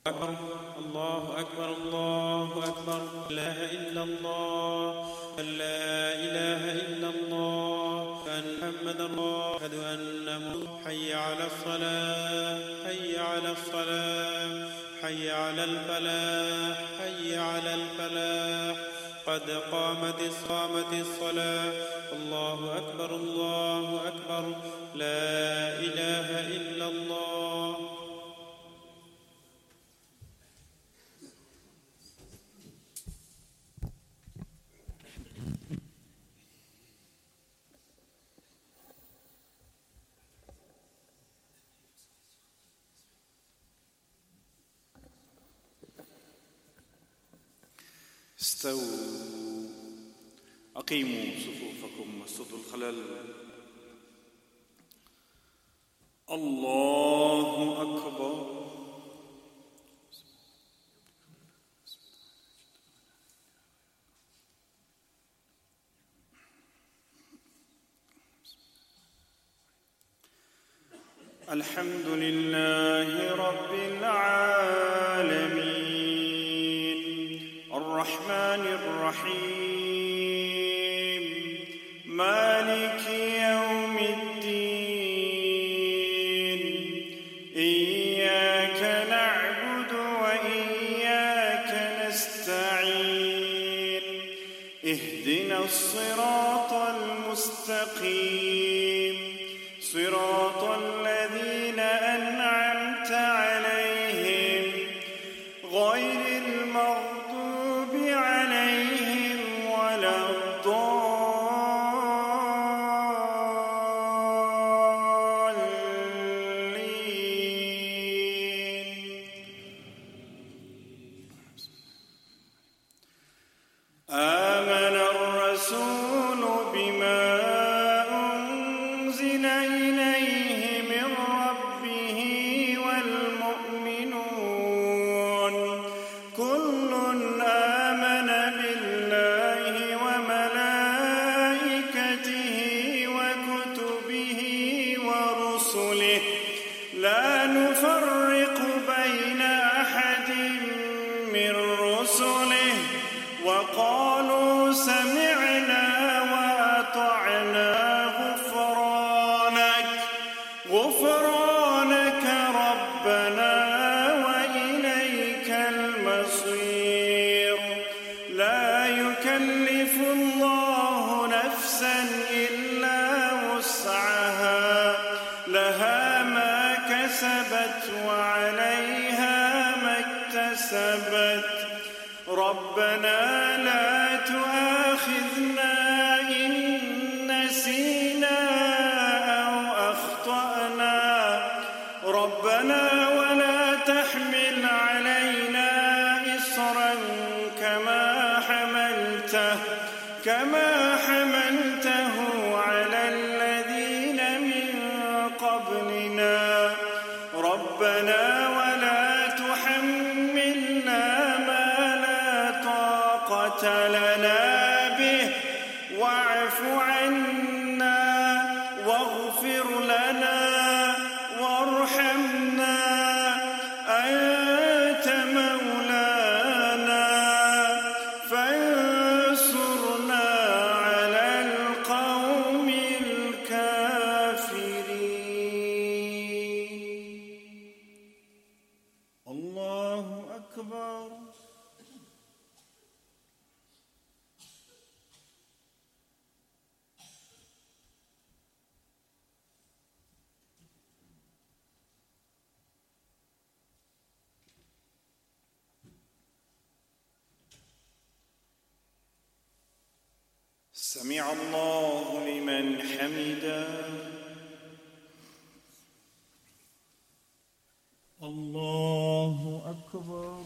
أكبر الله أكبر الله أكبر لا إله إلا الله لا إله إلا الله أن محمد الله أشهد أن حي على الصلاة حي على الصلاة حي على الفلاح حي على الفلاح قد قامت الصلاة الله أكبر الله أكبر لا إله إلا الله. استووا أقيموا صفوفكم واسدوا الخلل. الله أكبر. الحمد لله رب العالمين الرحمن الرحيم مالك يوم الدين إياك نعبد وإياك نستعين اهدنا الصراط المستقيم صراط الذين أنعمت عليهم غير المغضوب عليهم ولا الضالين. آمن الرسول بما أنزل إليه من ربه والمؤمنون كل آمن بالله وملائكته وكتبه ورسله لا نفرق بين أحد من رسله وقالوا سمعنا وأطعنا غفرانك ربنا وإليك المصير. لا يكلف الله نفسا إلا وسعها لها ما كسبت وعليها ما اكتسبت ربنا لا تؤاخذنا إن نسينا أو أخطأنا ربنا ولا تحمل علينا إصرا كما حملته على الذين من قبلنا ربنا ولا تحملنا ما لا طاقة لنا به واعف عنا واغفر لنا وارحمنا أنت مولانا فانصرنا على القوم الكافرين. الله أكبر. سمع الله لمن حمده. الله أكبر.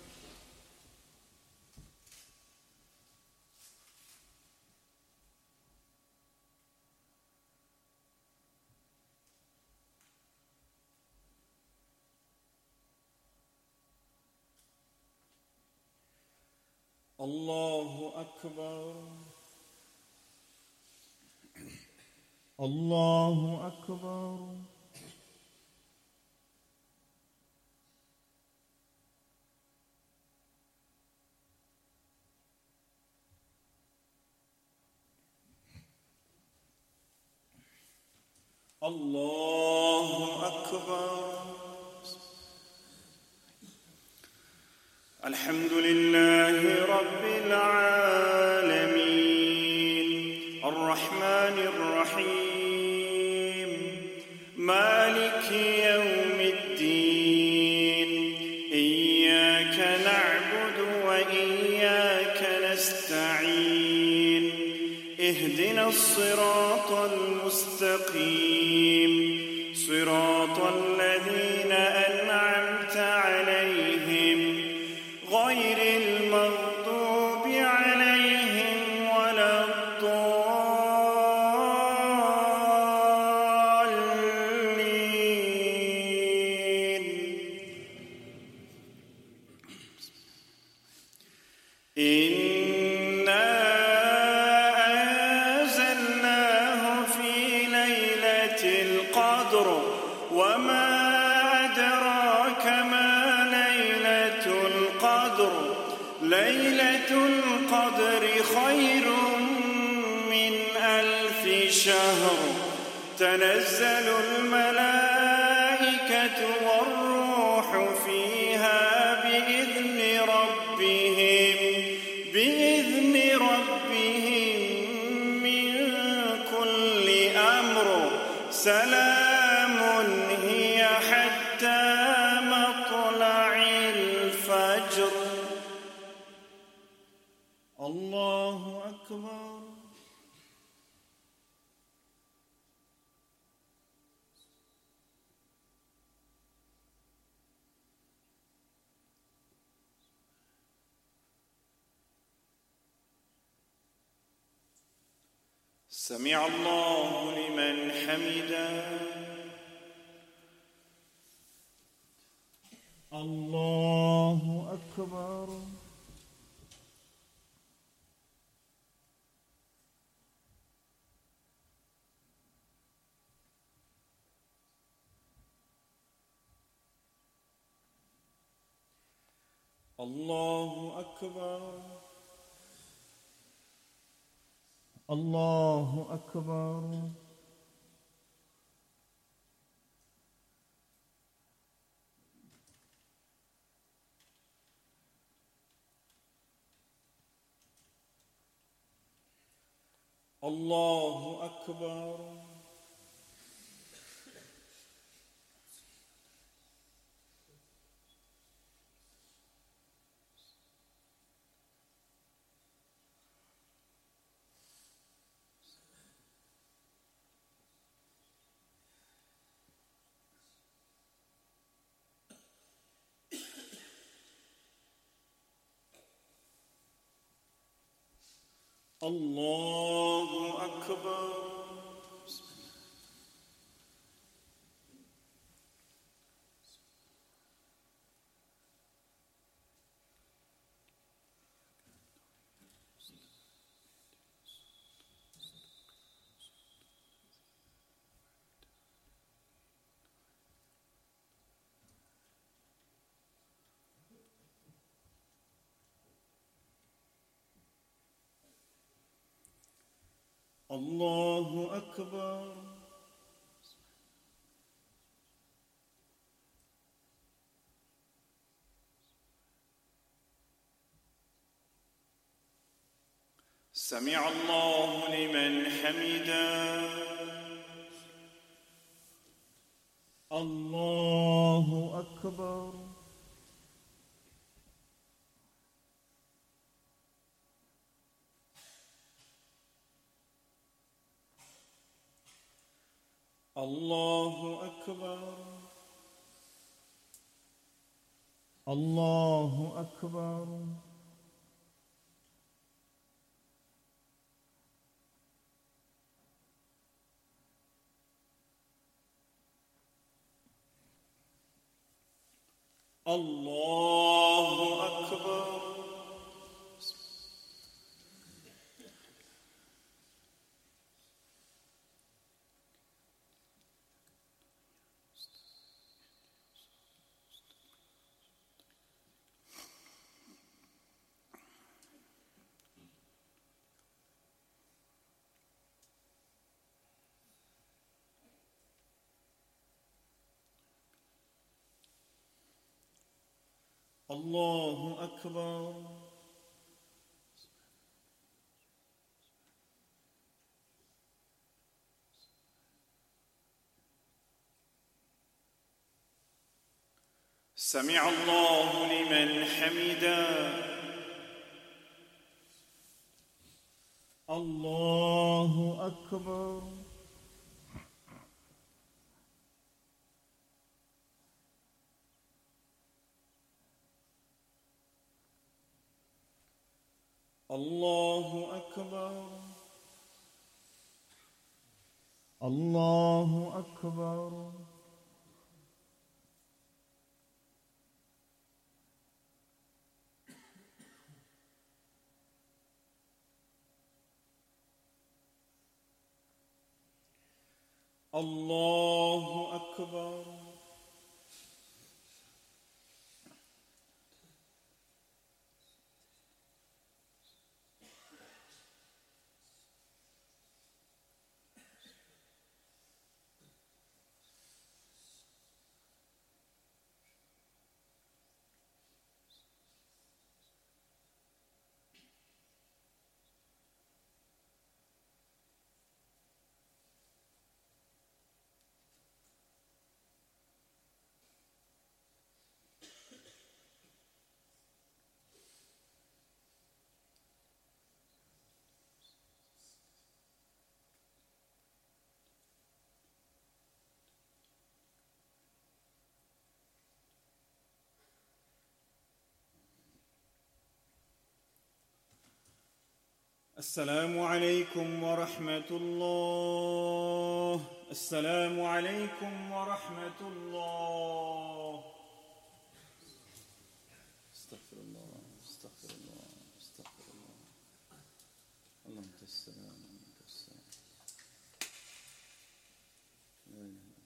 الله أكبر. الله أكبر. الله أكبر. الحمد لله رب العالمين الرحمن الرحيم مالك يوم الدين إياك نعبد وإياك نستعين اهدنا الصراط المستقيم صراط الذين أنعمت عليهم غير المغضوب عليهم ولا الضالين. إنا أنزلناه في ليلة القدر وما أدراك ما ليلة القدر ليلة القدر خير من 1000 شهر تنزل الملائكة والروح فيها بإذن ربهم من كل أمر سلام هي حتى مطلع الفجر. الله أكبر. سمع الله لمن حمده. الله أكبر. الله أكبر. الله أكبر. الله أكبر. الله أكبر. الله أكبر. سمع الله لمن حمده. الله أكبر. الله أكبر. الله أكبر. الله أكبر. الله أكبر. سمع الله لمن حمده. الله أكبر. الله أكبر. الله أكبر. الله أكبر. السلام عليكم ورحمة الله. السلام عليكم ورحمة الله. استغفر الله، استغفر الله، استغفر الله. اللهم أنت السلام، أنت السلام. لا إله إلا الله.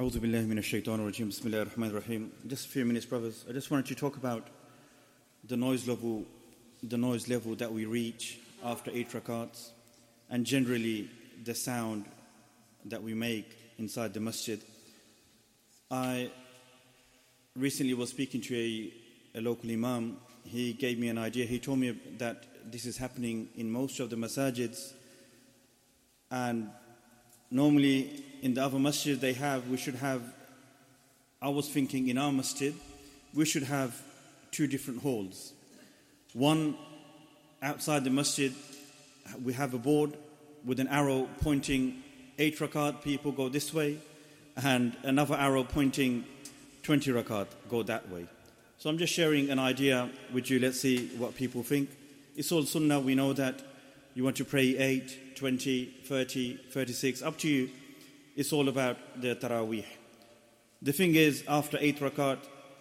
A'udhu billahi minash shaitanir rajim. Bismillahir rahmanir rahim. Just a few minutes, brothers. I just wanted to talk about the noise level that we reach after 8 rakats, and generally the sound that we make inside the masjid. I recently was speaking to a local imam. He gave me an idea. He told me that this is happening in most of the masajids, and normally in the other masjid we should have, I was thinking in our masjid, we should have 2 different halls. One, outside the masjid, we have a board with an arrow pointing 8 rakat, people go this way, and another arrow pointing 20 rakat, go that way. So I'm just sharing an idea with you. Let's see what people think. It's all sunnah. We know that you want to pray 8, 20, 30, 36, up to you. It's all about the taraweeh. The thing is, after 8 rakat,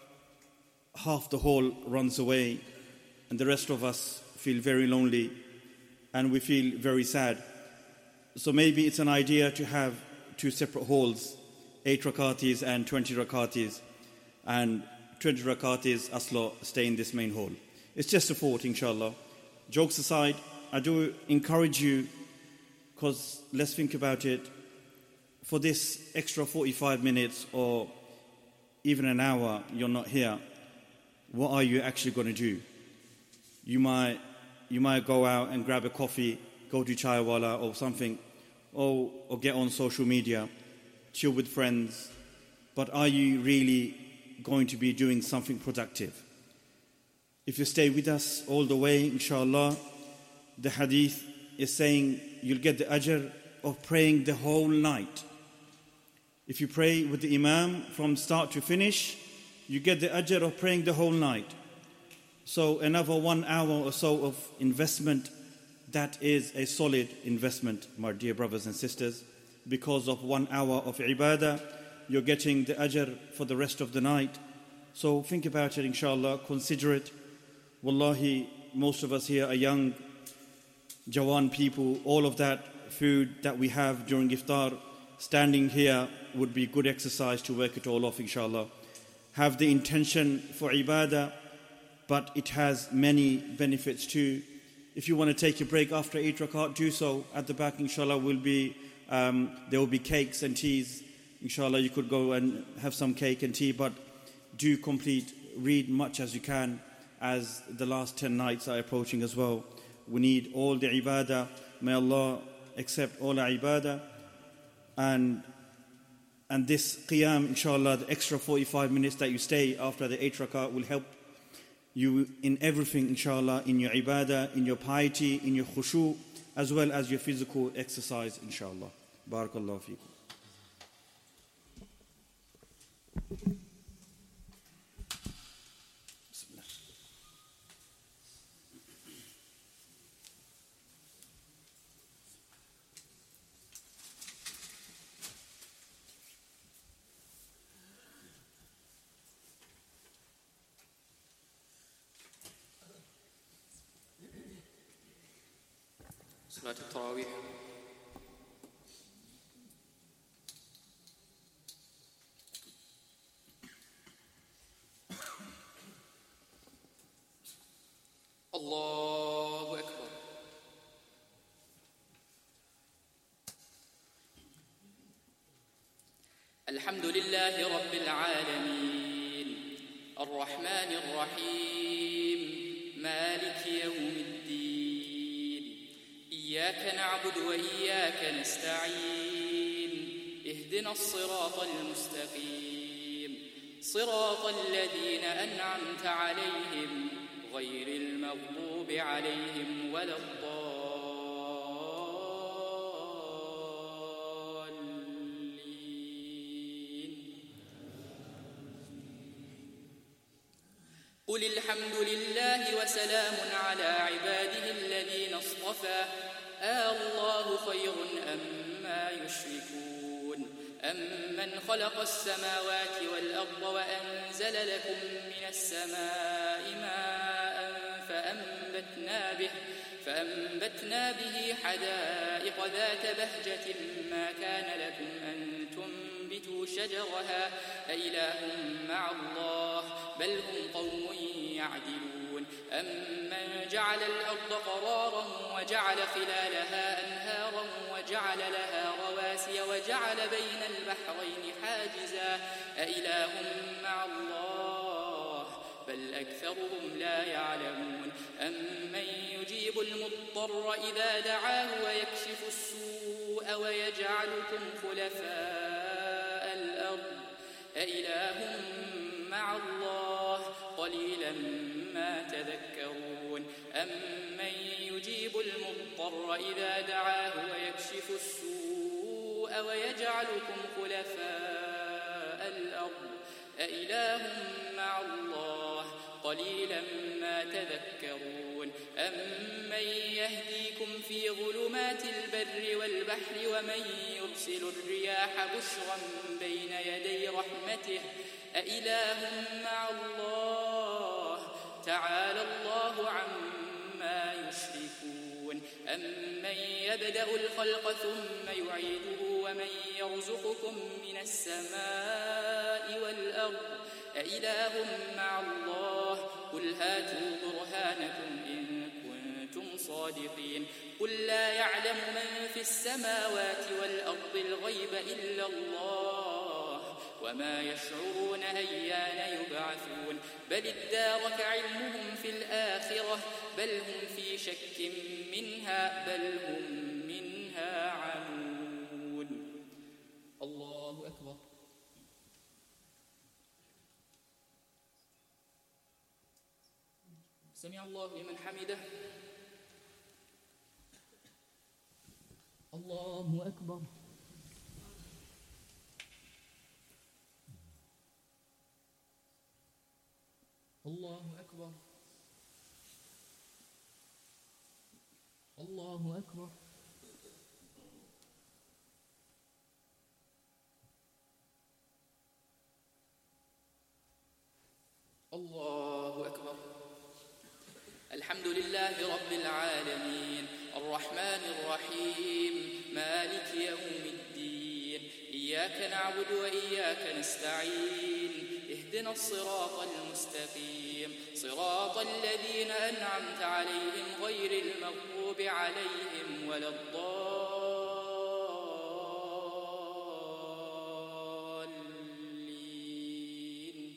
half the hall runs away, and the rest of us feel very lonely, and we feel very sad. So maybe it's an idea to have 2 separate halls, 8 rakatis and 20 rakatis, and 20 rakatis asla stay in this main hall. It's just a thought, inshallah. Jokes aside, I do encourage you, because let's think about it, for this extra 45 minutes or even an hour you're not here, what are you actually going to do? You might go out and grab a coffee, go to Chaiwala or something, or get on social media, chill with friends, but are you really going to be doing something productive? If you stay with us all the way, inshallah, the hadith is saying you'll get the ajr of praying the whole night. If you pray with the imam from start to finish, you get the ajr of praying the whole night. So another 1 hour or so of investment, that is a solid investment, my dear brothers and sisters. Because of 1 hour of ibadah, you're getting the ajr for the rest of the night. So think about it, inshallah, consider it. Wallahi, most of us here are young, Jawan people. All of that food that we have during iftar, standing here would be good exercise to work it all off, inshallah. Have the intention for ibadah, but it has many benefits too. If you want to take a break after 8 rakat, do so. At the back, inshallah, there will be cakes and teas. Inshallah, you could go and have some cake and tea, but do read much as you can, as the last 10 nights are approaching as well. We need all the ibadah. May Allah accept all our ibadah. And this qiyam, inshallah, the extra 45 minutes that you stay after the 8 rakat will help you in everything, inshallah, in your ibadah, in your piety, in your khushu', as well as your physical exercise, inshallah. Barakallahu feekum. صلاة التراويح. الله أكبر. الحمد لله رب العالمين الرحمن الرحيم مالك يوم الدين إياك نعبد وإياك نستعين اهدنا الصراط المستقيم صراط الذين أنعمت عليهم غير المغضوب عليهم ولا قل الحمد لله وسلام على عباده الذين اصطفى الله خير أما يشركون أمن خلق السماوات والأرض وأنزل لكم من السماء ماء فأنبتنا به حدائق ذات بهجة ما كان لكم أن تنبتوا تنبتوا شجرها أإله مع الله بل هم قوم يعدلون أمن جعل الأرض قرارا وجعل خلالها أنهارا وجعل لها رواسي وجعل بين البحرين حاجزا أإله مع الله بل أكثرهم لا يعلمون أمن يجيب المضطر إذا دعاه ويكشف السوء ويجعلكم خلفاء الأرض أإله مع الله قليلا ما تذكرون أمن يجيب المضطر إذا دعاه ويكشف السوء ويجعلكم خلفاء الأرض أإله مع الله قليلا ما تذكرون أمن يهديكم في ظلمات البر والبحر ومن يرسل الرياح بشرا بين يدي رحمته أإله مع الله تعالى الله عما يشركون أمن يبدأ الخلق ثم يعيده ومن يرزقكم من السماء والأرض أإله مع الله قل هاتوا برهانكم إن كنتم صادقين قل لا يعلم من في السماوات والأرض الغيب إلا الله وما يشعرون أيان يبعثون بل ادارك علمهم في الآخرة بل هم في شك منها بل هم منها عمون الله أكبر سمع الله لمن حمده الله أكبر الله أكبر الله أكبر الله أكبر الحمد لله رب العالمين الرحمن الرحيم مالك يوم الدين إياك نعبد وإياك نستعين اهدنا الصراط المستقيم صراط الذين أنعمت عليهم غير المغضوب عليهم ولا الضالين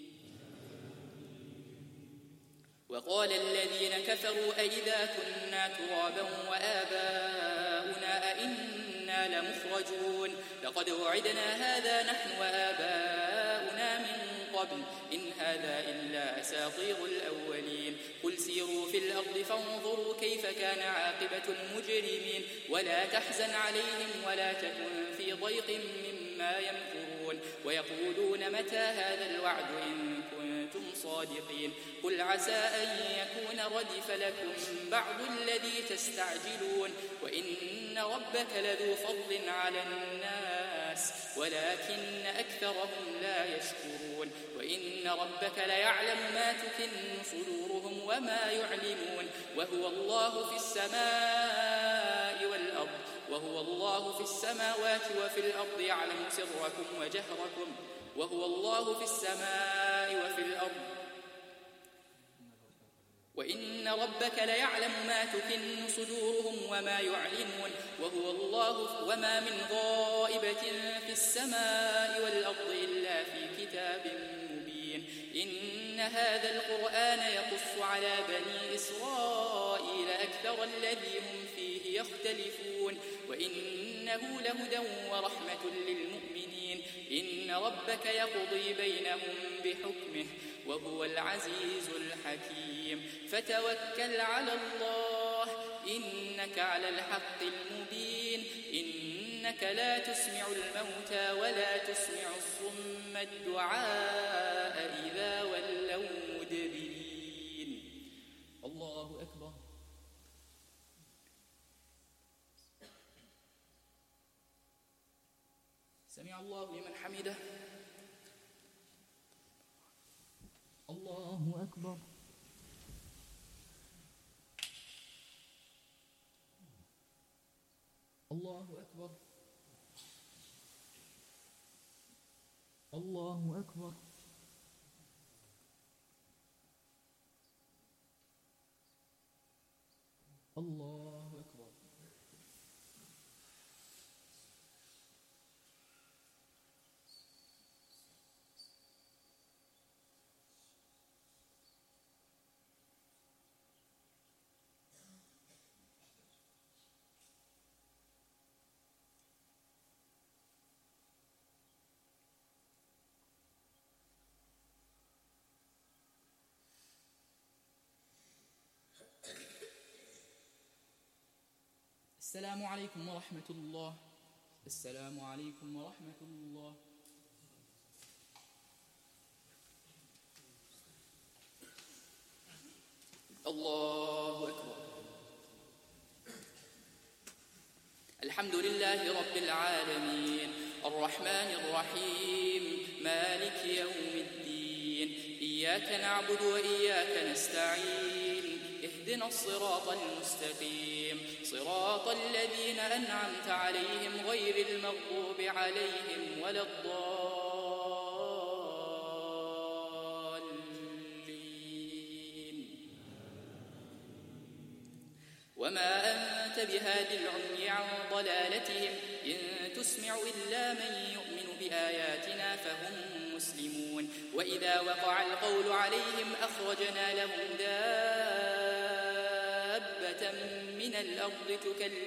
وقال الذين كفروا أئذا كنا ترابا وآباؤنا أئنا لمخرجون لقد وعدنا هذا نحن وآباؤنا من قبل إن هذا إلا أساطير الأولين قل سيروا في الأرض فانظروا كيف كان عاقبة المجرمين ولا تحزن عليهم ولا تكن في ضيق مما يمكرون ويقولون متى هذا الوعد إن كنتم صادقين قل عسى أن يكون ردف لكم بعض الذي تستعجلون وإن ربك لذو فضل على الناس ولكن أكثرهم لا يشكرون وإن ربك ليعلم ما تكن صدورهم وما يعلنون وهو الله في السماء والأرض وهو الله في السماوات وفي الأرض يعلم سركم وجهركم وهو الله في السماء وفي الأرض وإن ربك ليعلم ما تكن صدورهم وما يعلنون وهو الله وما من غائبة في السماء والأرض إلا في كتاب مبين إن هذا القرآن يقص على بني إسرائيل أكثر الذي هم فيه يختلفون وإنه لهدى ورحمة للمؤمنين إن ربك يقضي بينهم بحكمه وهو العزيز الحكيم فتوكل على الله إنك على الحق المبين إنك لا تسمع الموتى ولا تسمع الصم الدعاء إذا ولوا مدبرين الله أكبر سمع الله لمن حمده الله أكبر الله أكبر الله أكبر. الله أكبر. السلام عليكم ورحمة الله. السلام عليكم ورحمة الله. الله أكبر. الحمد لله رب العالمين الرحمن الرحيم مالك يوم الدين إياك نعبد وإياك نستعين اهدنا الصراط المستقيم صراط الذين أنعمت عليهم غير المغضوب عليهم ولا الضالين. وما أنت بهاد العمي عن ضلالتهم إن تسمع إلا من يؤمن بآياتنا فهم مسلمون. وإذا وقع القول عليهم أخرجنا لهم دابة من الأرض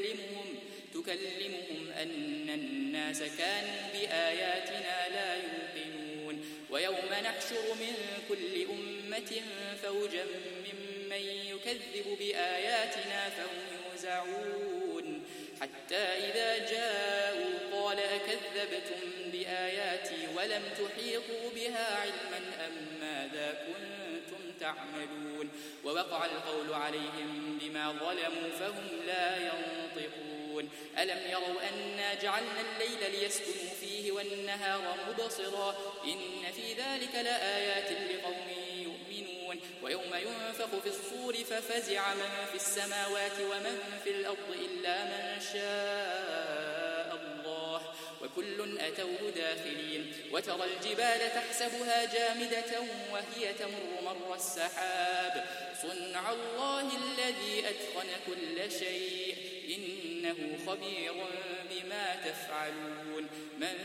تكلمهم أن الناس كانوا بآياتنا لا يوقنون. ويوم نحشر من كل أمة فوجا ممن يكذب بآياتنا فهم يوزعون حتى إذا جاءوا قال أكذبتم بآياتي ولم تحيطوا بها علما أم ماذا كنتم تعملون. ووقع القول عليهم بما ظلموا فهم لا ينطقون. ألم يروا أنا جعلنا الليل ليسكنوا فيه والنهار مبصرا إن في ذلك لآيات لقوم يؤمنون. ويوم ينفخ في الصور ففزع من في السماوات ومن في الأرض إلا من شاء الله وكل أتوه داخلين. وترى الجبال تحسبها جامدة وهي تمر مر السحاب صنع الله الذي أتقن كل شيء إنه خبير بما تفعلون. من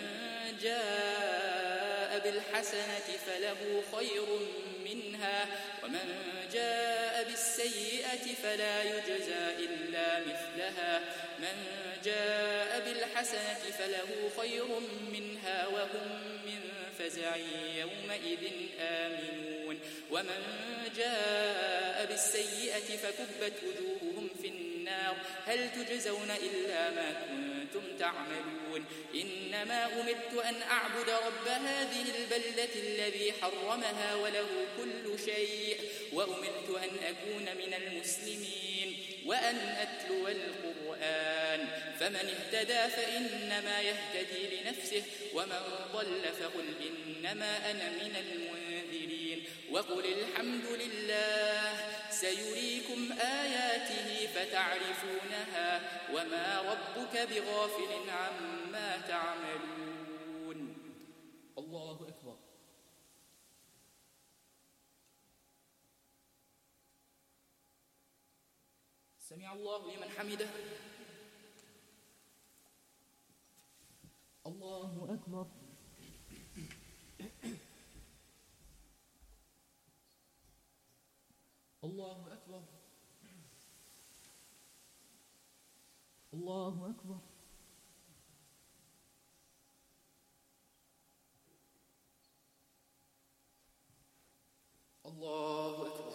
جاء بالحسنة فله خير منها ومن جاء بالسيئة فلا يجزى إلا مثلها. من جاء بالحسنة فله خير منها وهم من فزع يومئذ آمنون. ومن جاء بالسيئة فكبت وجوههم في النار هل تجزون إلا ما كنتم تعملون. إنما أمرت أن أعبد رب هذه البلدة الذي حرمها وله كل شيء وأمرت أن أكون من المسلمين وأن أتلو القرآن فمن اهتدى فإنما يهتدي لنفسه ومن ضل فقل إنما أنا من المنذرين. وقل الحمد لله سيريكم آياته فتعرفونها وما ربك بغافل عما تعملون. الله أكبر. سمع الله لمن حمده. الله أكبر. الله أكبر. الله أكبر. الله أكبر.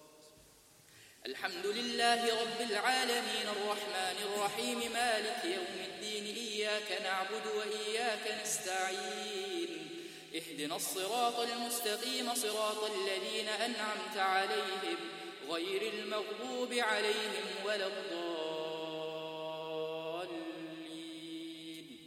الحمد لله رب العالمين الرحمن الرحيم مالك يوم الدين إياك نعبد وإياك نستعين اهدنا الصراط المستقيم صراط الذين أنعمت عليهم غير المغضوب عليهم ولا الضالين.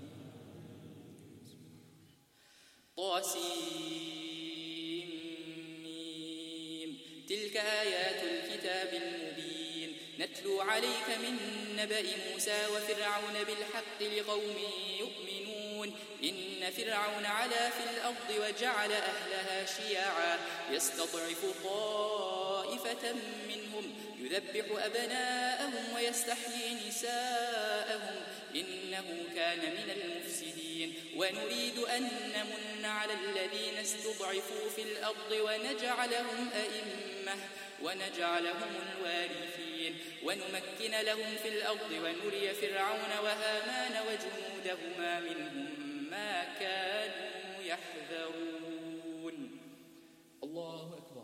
طاسيم تلك آيات الكتاب المبين نتلو عليك من نبأ موسى وفرعون بالحق لقوم يؤمنون. إن فرعون علا في الأرض وجعل أهلها شيعا يستضعف طائفة منهم يذبح أبناءهم ويستحيي نساءهم إنه كان من المفسدين ونريد أن نمن على الذين استضعفوا في الأرض ونجعلهم أئمة ونجعلهم الوارثين ونمكن لهم في الأرض ونري فرعون وهامان وجنودهما منهم ما كانوا يحذرون. الله أكبر.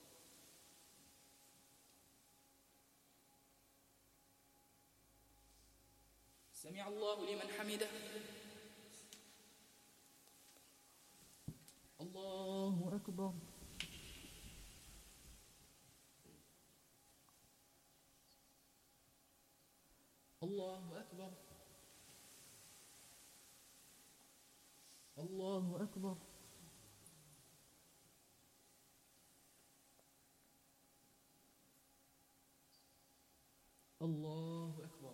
سمع الله لمن حمده. الله أكبر. الله أكبر. الله أكبر. الله أكبر.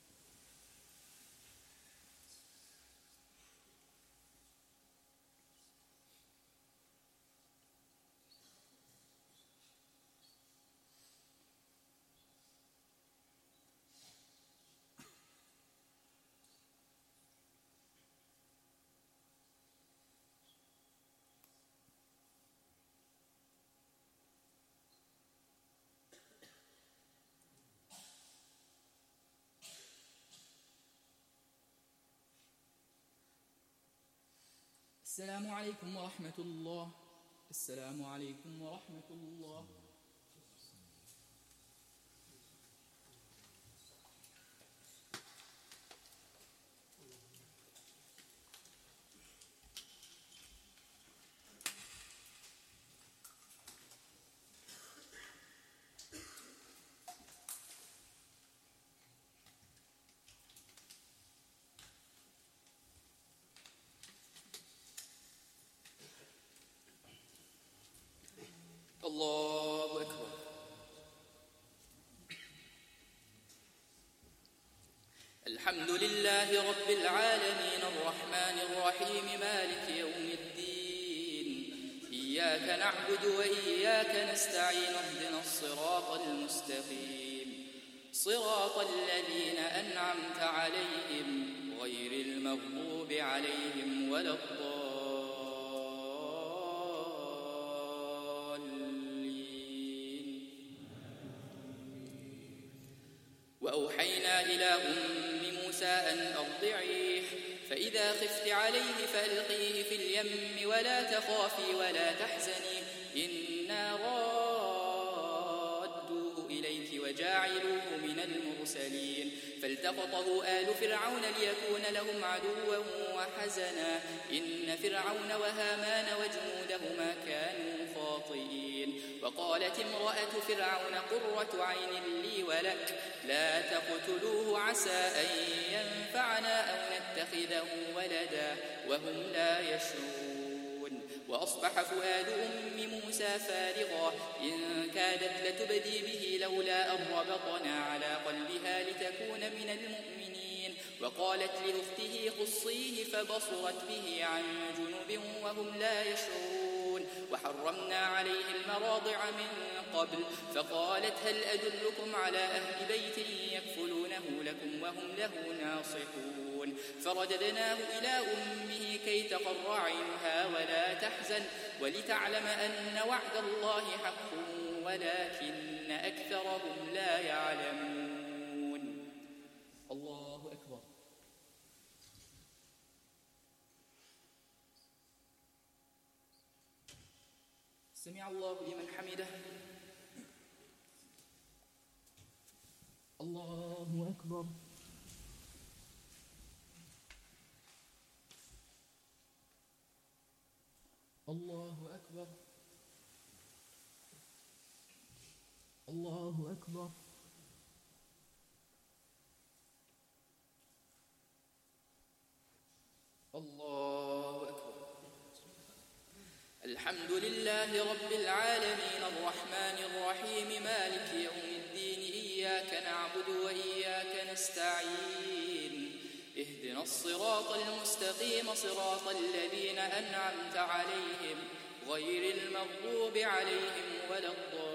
السلام عليكم ورحمة الله. السلام عليكم ورحمة الله. الله أكبر. الحمد لله رب العالمين الرحمن الرحيم مالك يوم الدين إياك نعبد وإياك نستعين اهدنا الصراط المستقيم صراط الذين أنعمت عليهم غير المغضوب عليهم ولا الضالين. وأوحينا إلى أم موسى أن أرضعيه فإذا خفت عليه فألقيه في اليم ولا تخافي ولا تحزني إنا رادوه إليك وجاعلوه من المرسلين فالتقطه آل فرعون ليكون لهم عدوا وحزنا إن فرعون وهامان وجنودهما كانوا خاطئين. وقالت امرأة فرعون قرة عين لي ولك لا تقتلوه عسى أن ينفعنا أو نتخذه ولدا وهم لا يشعرون. وأصبح فؤاد أم موسى فارغا إن كادت لتبدي به لولا أن ربطنا على قلبها لتكون من المؤمنين. وقالت لأخته قصيه فبصرت به عن جنب وهم لا يشعرون. وحرمنا عليه المراضع من قبل فقالت هل أدلكم على أهل بيت يكفلونه لكم وهم له ناصحون. فرددناه إلى أمه كي تقر عينها ولا تحزن ولتعلم أن وعد الله حق ولكن أكثرهم لا يعلمون. الله أكبر. سمع الله لمن حمده. الله أكبر. الله أكبر. الله أكبر. الله أكبر. الحمد لله رب العالمين الرحمن الرحيم مالك يوم الدين إياك نعبد وإياك نستعين اهدنا اهدنا الصراط المستقيم صراط الذين أنعمت عليهم غير المغضوب عليهم ولا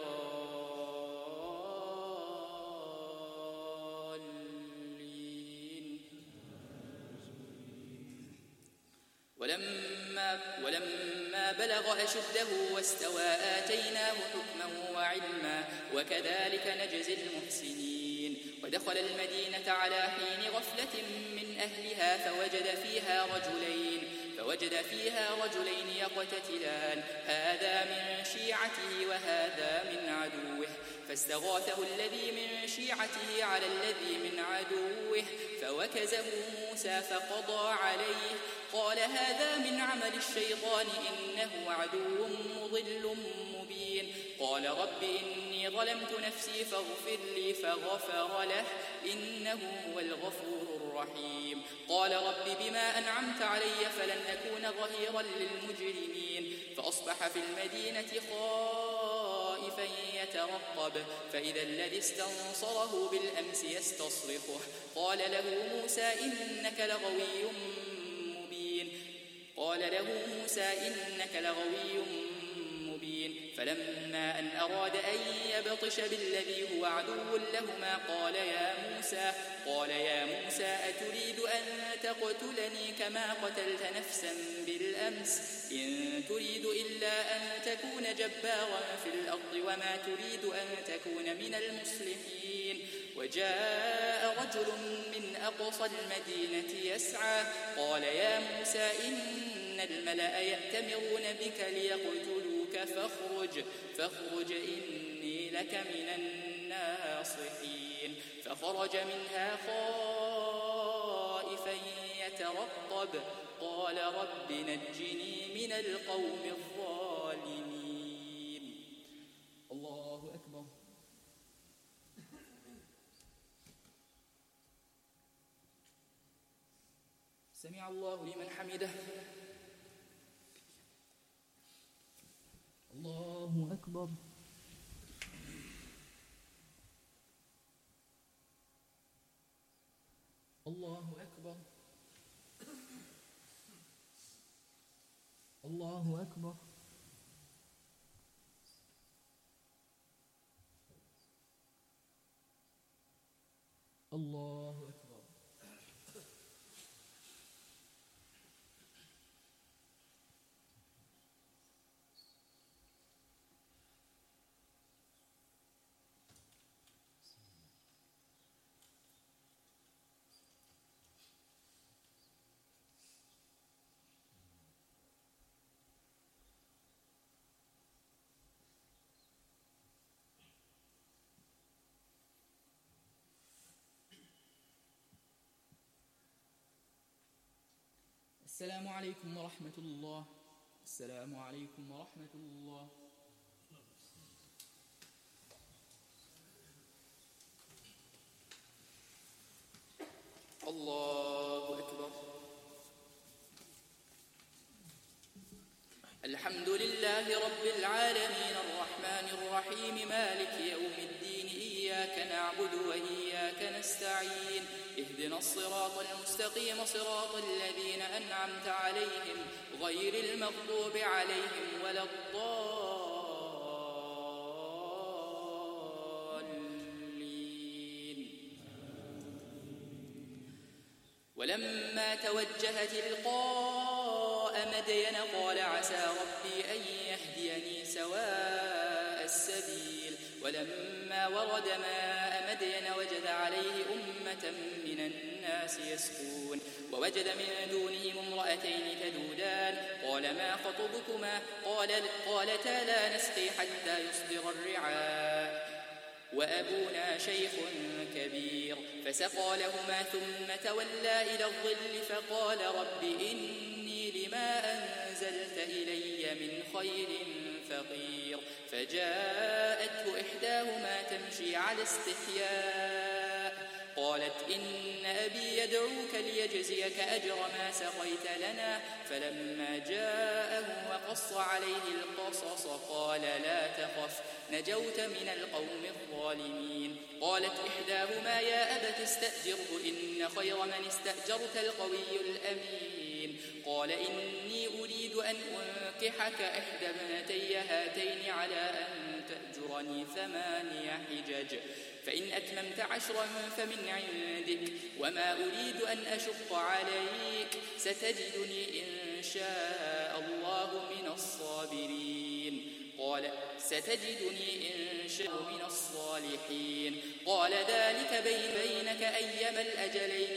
الضالين. ولما بلغ أشده واستوى آتيناه حكما وعلما وكذلك نجزي المحسنين. ودخل المدينة على حين غفلة من أهلها فوجد فيها رجلين يقتتلان هذا من شيعته وهذا من عدوه فاستغاثه الذي من شيعته على الذي من عدوه فوكزه موسى فقضى عليه قال هذا من عمل الشيطان إنه عدو مضل مبين. قال رب إني ظلمت نفسي فاغفر لي فغفر له إنه هو الغفور الرحيم. قال رب بما أنعمت علي فلن أكون ظهيرا للمجرمين. فأصبح في المدينة خائفا يترقب فإذا الذي استنصره بالأمس يستصرخه قال له موسى إنك لغوي مبين. فلما أن أراد أن يبطش بالذي هو عدو لهما قال يا موسى أتريد أن تقتلني كما قتلت نفسا بالأمس إن تريد إلا أن تكون جبارا في الأرض وما تريد أن تكون من المصلحين. وجاء رجل من أقصى المدينة يسعى قال يا موسى إن الملأ يأتمرون بك ليقتلوك فاخرج إني لك من الناصحين. فخرج منها خائفا يترقب قال رب نجني من القوم الظالمين. الله أكبر. سمع الله لمن حمده. الله أكبر. الله أكبر. الله أكبر. الله أكبر. السلام عليكم ورحمة الله. السلام عليكم ورحمة الله. الله أكبر. الحمد لله رب العالمين الرحمن الرحيم مالك يوم الدين إياك نعبد وإياك نستعين اهدنا الصراط المستقيم صراط الذين أنعمت عليهم غير المغضوب عليهم ولا الضالين. ولما توجه تلقاء مدين قال عسى ربي أن يهديني سواء السبيل. ولما ورد ماء مدين وجد عليه أمة من الناس يسقون ووجد من دونهم امرأتين تذودان قال ما خطبكما قالتا لا نسقي حتى يصدر الرعاء وأبونا شيخ كبير فسقى لهما ثم تولى إلى الظل فقال رب إني لما أنزلت إلي من خير فقير. فجاءته إحداهما تمشي على استحياء قالت إن أبي يدعوك ليجزيك أجر ما سقيت لنا. فلما جاءه وقص عليه القصص قال لا تخف نجوت من القوم الظالمين. قالت إحداهما يا أبت استأجره إن خير من استأجرت القوي الأمين. قال إني أريد أن أنكحك إحدى ابنتي هاتين على أن تأجرني 8 حجج فإن أتممت 10 فمن عندك وما أريد أن أشق عليك ستجدني إن شاء الله من الصابرين. قال ستجدني إن شاء من الصالحين. قال ذلك بينك أيما الأجلين